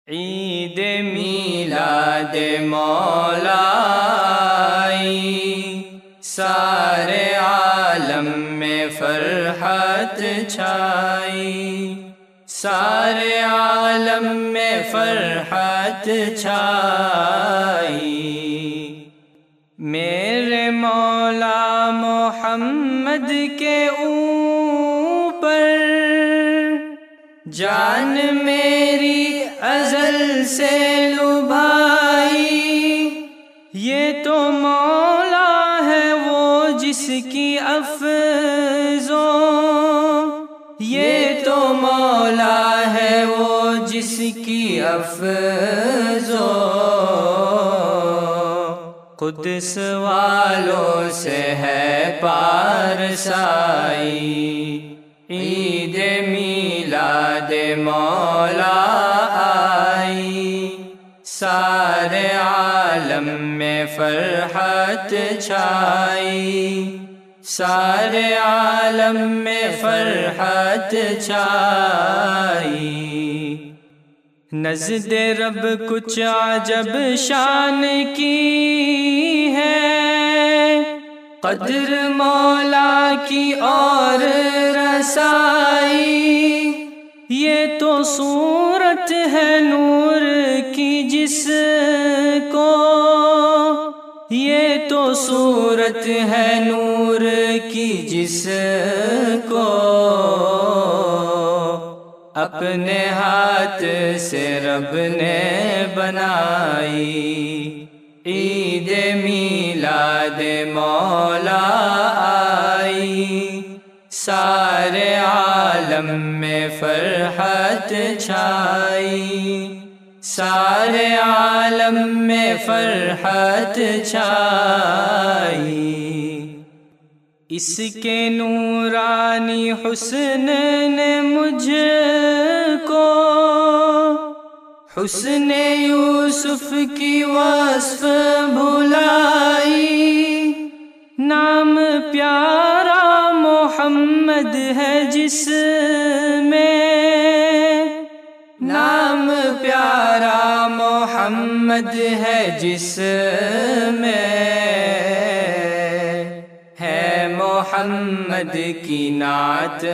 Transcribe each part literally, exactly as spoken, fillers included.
عید میلاد مولا آئی، سارے عالم میں فرحت چھائی، سارے عالم میں فرحت چھائی۔ میرے مولا محمد کے اوپر جان میری ازل سے لبھائی، یہ تو مولا ہے وہ جس کی افزوں، یہ تو مولا ہے وہ جس کی افزوں، قدس والوں سے ہے پارسائی۔ عید میلاد مولا آئی، سارے عالم میں فرحت چھائی، سارے عالم میں فرحت چھائی۔ نزد رب کچھ عجب شان کی ہے، قدر مولا کی اور رسائی، یہ تو صورت ہے نور کی جس کو، یہ تو صورت ہے نور کی جس کو اپنے ہاتھ سے رب نے بنائی۔ عید میلاد مولا آئی، سارے عالم میں فرحت چھائی، سارے عالم میں فرحت چھائی۔ اس کے نورانی حسن نے مجھ کو حسن یوسف کی وصف بھلائی، نام پیارا محمد ہے جس میں، نام پیارا محمد ہے جس میں، ہے محمد کی نعت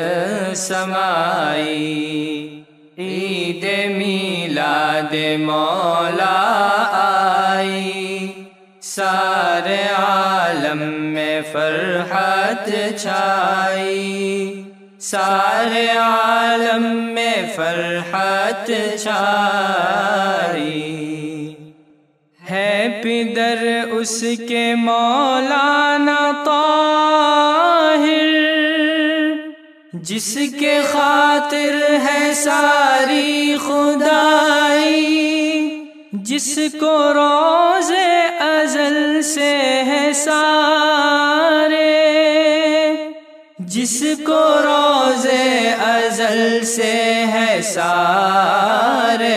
سمائی۔ عید میلاد مولا آئی، سارے عالم میں فرحت چھائی، سارے عالم میں فرحت چھائی۔ ہے پدر اس کے مولانا طاہر، جس کے خاطر ہے ساری خدائی، جس کو روز ازل سے ہے سارے، جس کو روز ازل سے ہے سارے،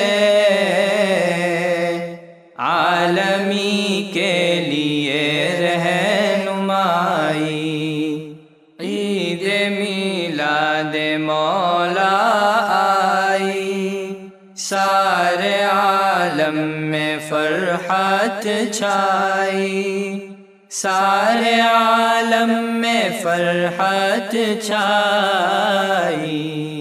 عالمی کے لیے رہنمائی۔ عید میلاد مولا آئی، سارے عالم میں فرحت چھائی، سارے عالم میں فرحت چھائی۔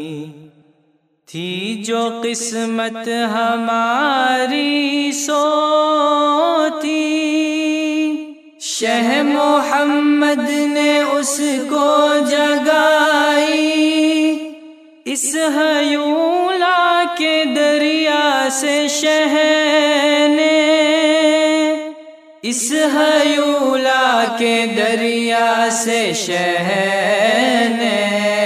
تھی جو قسمت ہماری سوتی، شہ محمد نے اس کو جگائی، اس ہیولا کے دریا سے شہ نے، اس ہیولا کے دریا سے شہ نے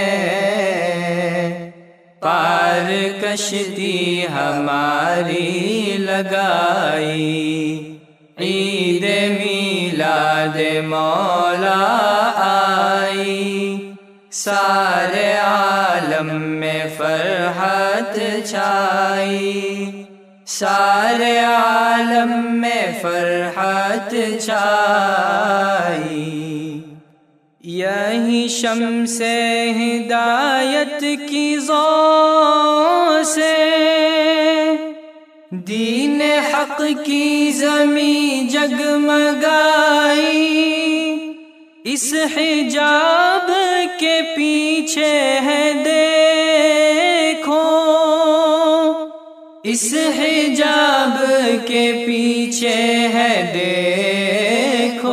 پار کشتی ہماری لگائی۔ عید میلاد مولا آئی، سارے عالم میں فرحت چھائی، سارے عالم میں فرحت چھائی۔ یہی شمس ہدایت کی ضوء سے دین حق کی زمیں جگمگائی، اس حجاب کے پیچھے ہے دیکھو، اس حجاب کے پیچھے ہے دیکھو،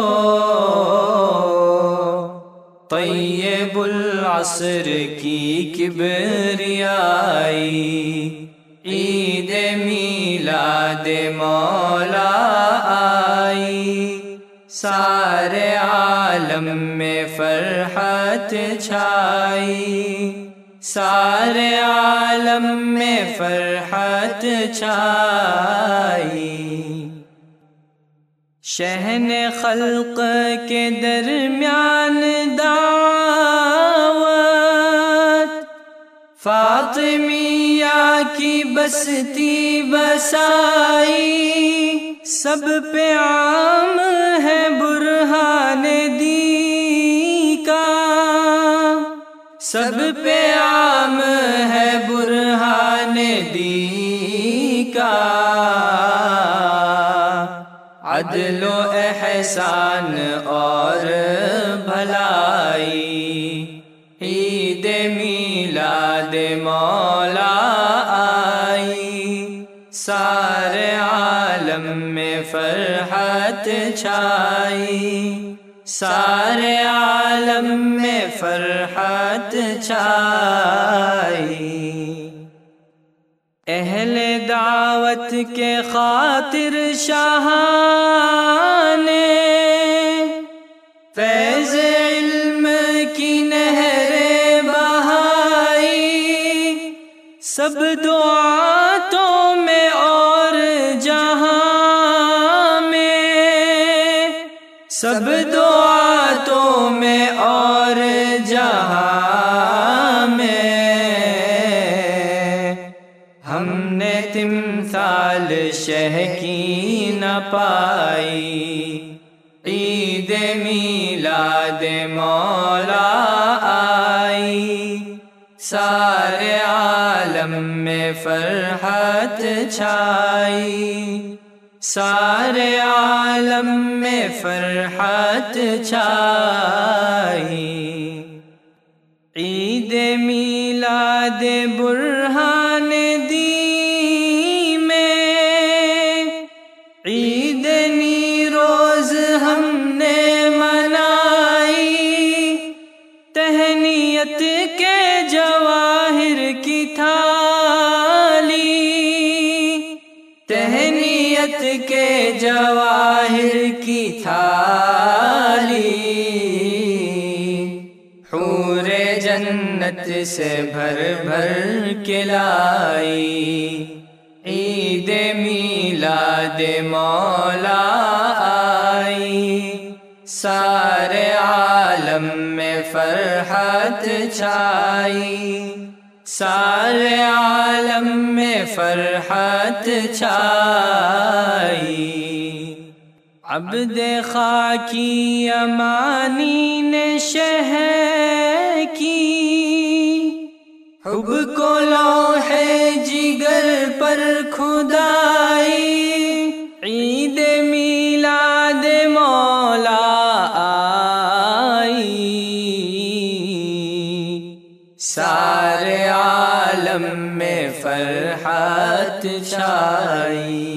طیب العصر کی کبریائی، عید میلاد مولا آئی، سارے عالم میں فرحت چھائی، سارے عالم میں فرحت چھائی، شہن خلق کے درمیان دعوت، فاطمیہ کی بستی بسائی، سب پہ عام ہے برہان دی کا، سب پہ عام ہے برہان دی کا، عدل و احسان اور بھلائی، عید میلاد مولا آئی، سارے عالم میں فرحت چھائی، سارے عالم میں فرحت چھائی، اہل دعوت کے خاطر شاہ نے فیض علم کی نہریں بہائی، سب دعاتوں میں اور جہاں میں، سب دعاتوں میں اور جہاں میں، ہم نے تمثال شہ کی نہ پائی، عید میلاد مولا آئی، سارے عالم میں فرحت چھائی، سارے عالم میں فرحت چھائی، عید میلاد برہان دی میں، عید نیروز ہم نے منائی، تہنیت کے جواہر کی تھالی، تہنیت کے جواہر کی تھالی، حور جنت سے بھر بھر کے لائی، عید میلاد مولا آئی، سارے عالم میں فرحت چھائی، سارے عالم میں فرحت چھائی، عبد خاکی امانی نے شہ کی، حب کو لوح جگر پر کھدائی، عید میلاد مولا آئی، سارے عالم میں فرحت چھائی۔